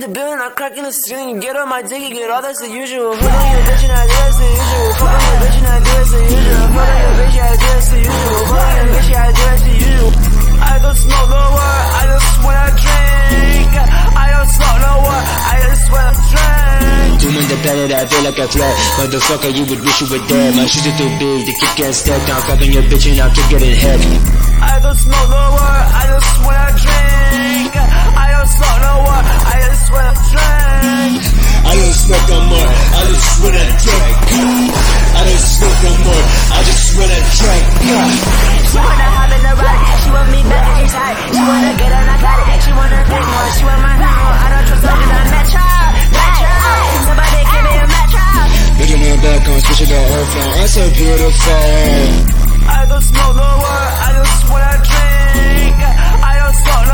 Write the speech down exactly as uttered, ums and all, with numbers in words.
the building, I'm cracking the ceiling. You get on my dick, you get all that's the usual. Fuck on your bitch and I do that's the usual. Fuck on your bitch and I do that's the usual. Fuck on your bitch, I do that's the usual. Fuck on your bitch, I do that's the usual. I don't smoke no word, I just wanna drink. I don't smoke no word, I just wanna drink. Too independent, I feel like a threat. Motherfucker, you would wish you were dead. My shoes are too big, the kick can't step. I'm fucking your bitch and I'll kick it in head. I don't smoke no word, I just wanna drink. I don't smoke no word, I just wanna drink. I don't smoke no more, I just wanna drink. I don't smoke no more, I just wanna drink. She wanna hop in the ride, she want me back at his side. She wanna get on, I got it, she wanna take more. She want my home, I don't trust her cause I'm metro, metro. Somebody give me a metro. Looking at back on, switching the whole phone, I'm so beautiful. I don't smoke no word, I just wanna drink. I don't smoke no